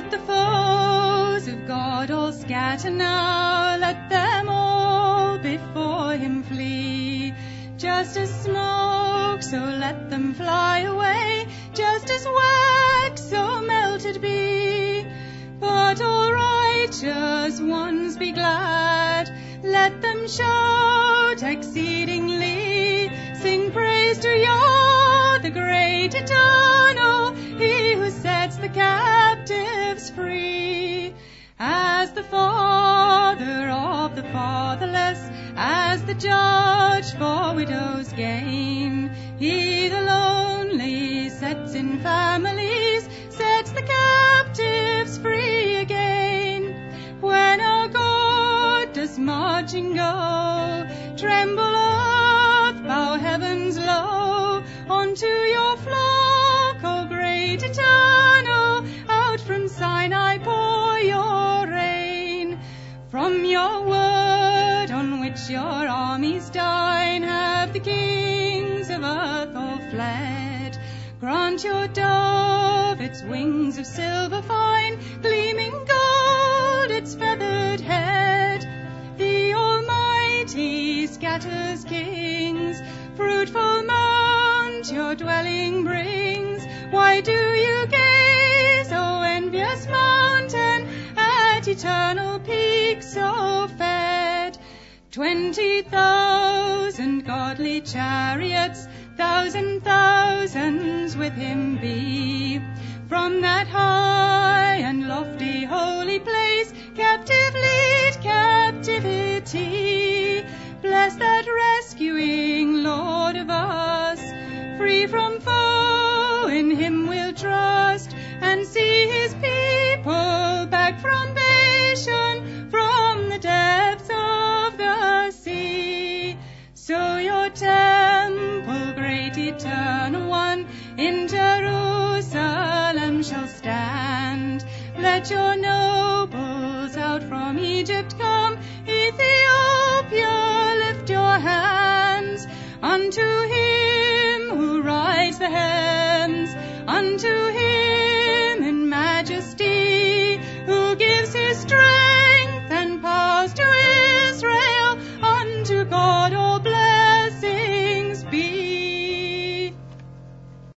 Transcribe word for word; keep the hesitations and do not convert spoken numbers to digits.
Let the foes of God all scatter now, let them all before him flee. Just as smoke, so let them fly away, just as wax, so melted be. But all righteous ones be glad, let them shout exceedingly, sing praise to Yah, the great eternal, he who sets the captives free. As the father of the fatherless, as the judge for widows' gain, he the lonely sets in families, sets the captives free again. When our God does marching go, tremble earth, bow heavens low, unto your flock, O great eternal, out from Sinai pour your rain. From your word on which your armies dine, have the kings of earth all fled. Grant your dove its wings of silver fine, gleaming gold its feathered head. The Almighty scatters kings, fruitful mount your dwelling brings. Why do you gaze, O envious mountain, at eternal peak so fed? Twenty thousand godly chariots, thousand thousands with him be. From that high and lofty holy place, captive lead captivity. Bless that rescuing Lord of us, free from foe, in him we'll trust, and see his people back from Bashan, from the depths of the sea. So your temple, great eternal one, in Jerusalem shall stand. Let your nobles out from Egypt come, Ethiopia lift your hands unto him who rides the heavens.